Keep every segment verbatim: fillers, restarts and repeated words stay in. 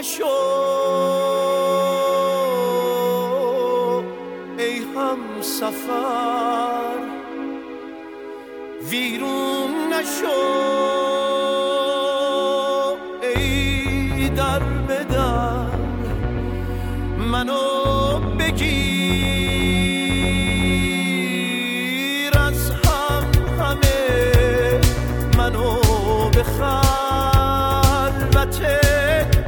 نشو ای هم سفر، ویرون نشو ای در به در، منو بگیر از هم همه، منو به خلوتت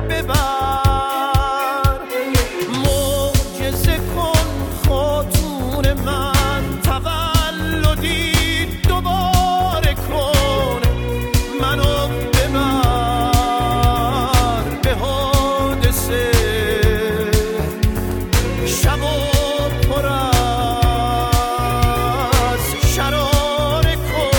ببر، معجزه کن خاتون من، تولدی دوباره کن، منو ببر به حادثه، شب و پر از شراره کن.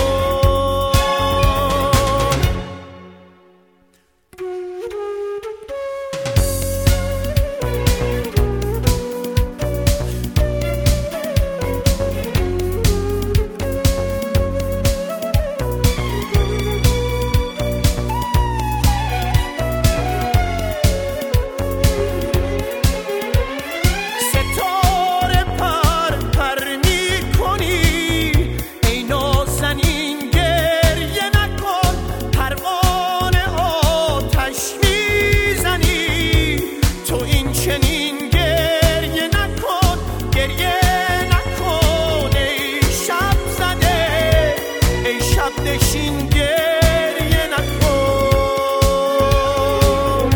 ستاره پر پر می‌کنی، ای نازنین گریه نکن، پروانه آتش میزنی، تو این چنین گریه نکن، گریه نکن ای شب زده، ای شب نشین گریه نکن،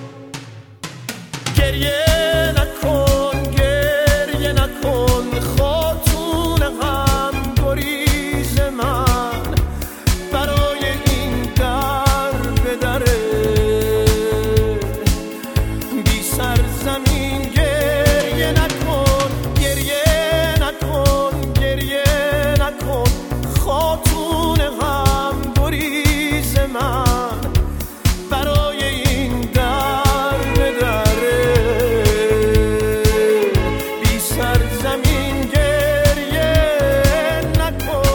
گریه نکن گریه نکن خاتون هم گریز من، برای این در به دره بی سرزمین گریه نکن، گریه نکن گریه نکن خاتون هم گریز من، برای این در به دره بی سرزمین گریه نکن.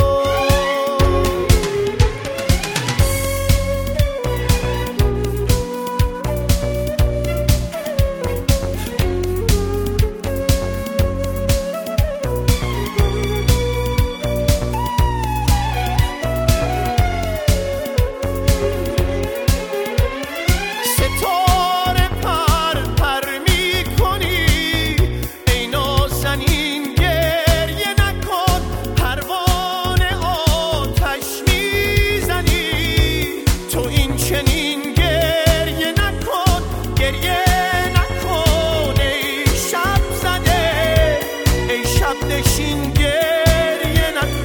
ستاره پر پر می‌کنی، ای نازنین گریه نکن، پروانه آتش میزنی، تو این چنین گریه نکن، گریه نکن ای شب زده، ای شب نشین گریه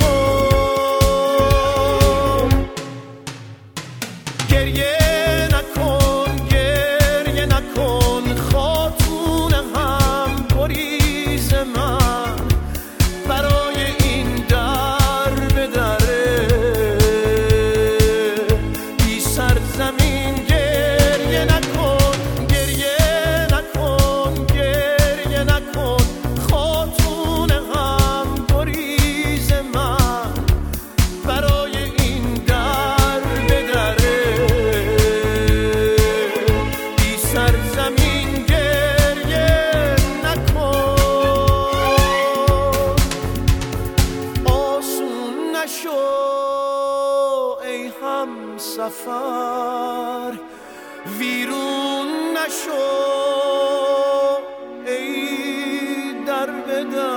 نکن، گریه نکن گریه نکن خاتون هم گریز من، برای این در به دره بی سرزمین گریه نکن، گریه نکن گریه نکن خاتون هم گریز من، برای این در به دره بی سرزمین گریه نکن. آسون نشو ای هم سفر، ویرون نشو ای در به در.